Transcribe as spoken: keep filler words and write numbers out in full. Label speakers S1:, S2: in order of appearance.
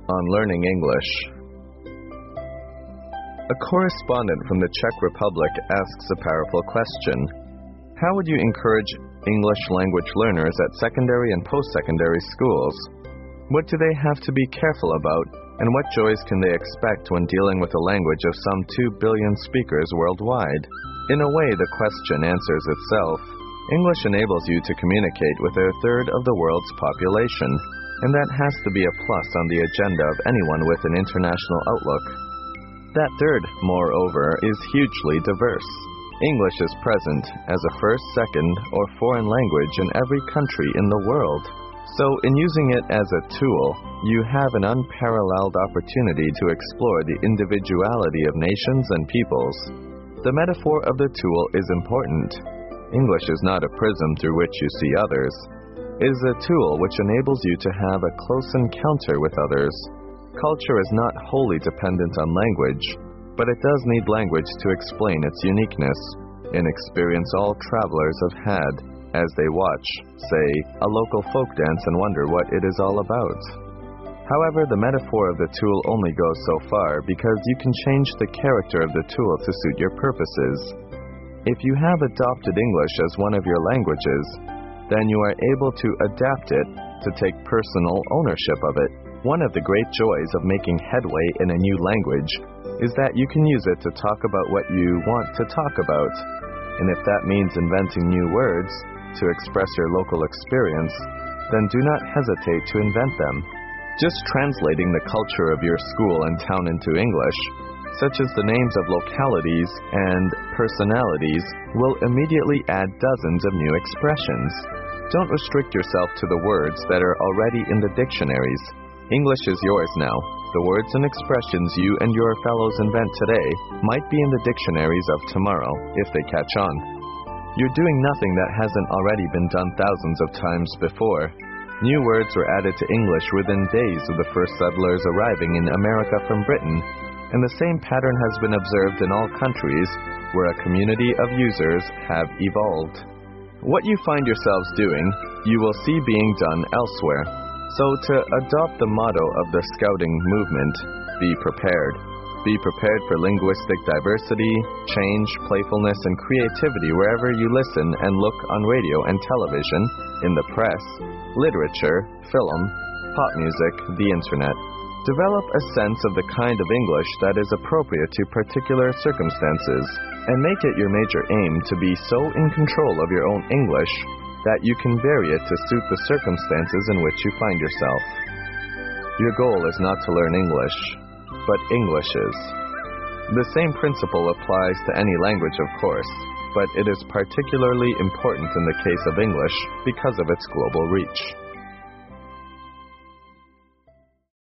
S1: on learning English. A correspondent from the Czech Republic asks a powerful question. How would you encourage English language learners at secondary and post-secondary schools? What do they have to be careful about, and what joys can they expect when dealing with a language of some two billion speakers worldwide? In a way, the question answers itself. English enables you to communicate with a third of the world's population, and that has to be a plus on the agenda of anyone with an international outlook. That third, moreover, is hugely diverse. English is present as a first, second, or foreign language in every country in the world. So, in using it as a tool, you have an unparalleled opportunity to explore the individuality of nations and peoples. The metaphor of the tool is important. English is not a prism through which you see others. It is a tool which enables you to have a close encounter with others. Culture is not wholly dependent on language, but it does need language to explain its uniqueness, an experience all travelers have had as they watch, say, a local folk dance and wonder what it is all about. However, the metaphor of the tool only goes so far because you can change the character of the tool to suit your purposes. If you have adopted English as one of your languages, then you are able to adapt it to take personal ownership of it. One of the great joys of making headway in a new language is that you can use it to talk about what you want to talk about. And if that means inventing new words to express your local experience, then do not hesitate to invent them. Just translating the culture of your school and town into English, such as the names of localities and personalities, will immediately add dozens of new expressions. Don't restrict yourself to the words that are already in the dictionaries. English is yours now. The words and expressions you and your fellows invent today might be in the dictionaries of tomorrow, if they catch on. You're doing nothing that hasn't already been done thousands of times before. New words were added to English within days of the first settlers arriving in America from Britain, and the same pattern has been observed in all countries where a community of users have evolved. What you find yourselves doing, you will see being done elsewhere. So to adopt the motto of the Scouting movement, be prepared. Be prepared for linguistic diversity, change, playfulness, and creativity wherever you listen and look on radio and television, in the press, literature, film, pop music, the internet. Develop a sense of the kind of English that is appropriate to particular circumstances, and make it your major aim to be so in control of your own English that you can vary it to suit the circumstances in which you find yourself. Your goal is not to learn English, but Englishes. The same principle applies to any language, of course, but it is particularly important in the case of English because of its global reach.